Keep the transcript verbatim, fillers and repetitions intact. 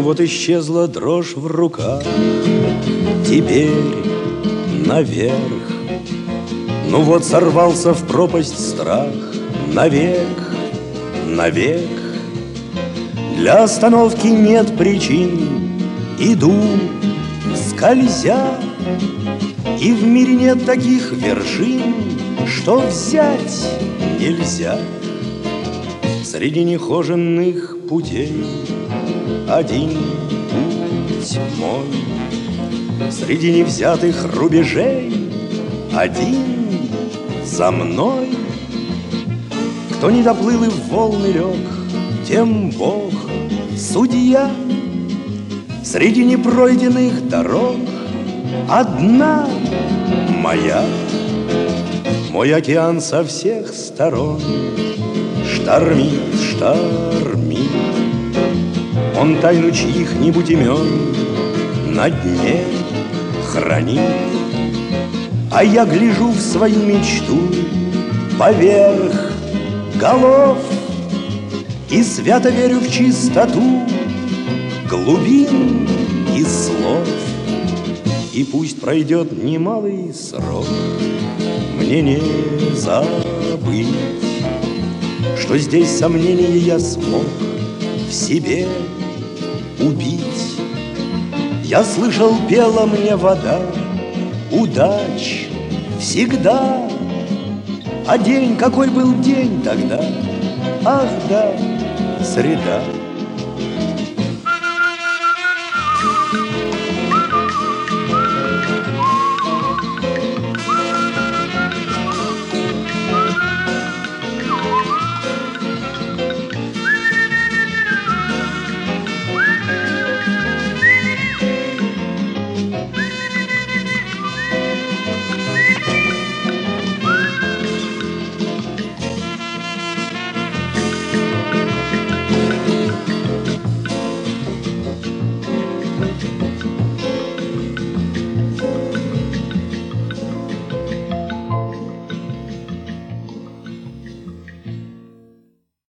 вот исчезла дрожь в руках, теперь наверх. Ну вот сорвался в пропасть страх, навек, навек. Для остановки нет причин, иду, скользя, и в мире нет таких вершин, что взять нельзя. Среди нехоженных путей один путь мой, среди невзятых рубежей один за мной. Кто не доплыл и в волны лег, тем Бог судья. Среди непройденных дорог одна моя. Мой океан со всех сторон штормит, штормит. Он тайну чьих-нибудь имен на дне хранит. А я гляжу в свою мечту поверх голов и свято верю в чистоту глубин и слов. И пусть пройдет немалый срок, мне не забыть, что здесь сомнения я смог в себе убить. Я слышал, пела мне вода, удач всегда. А день, какой был день тогда? Ах да, среда.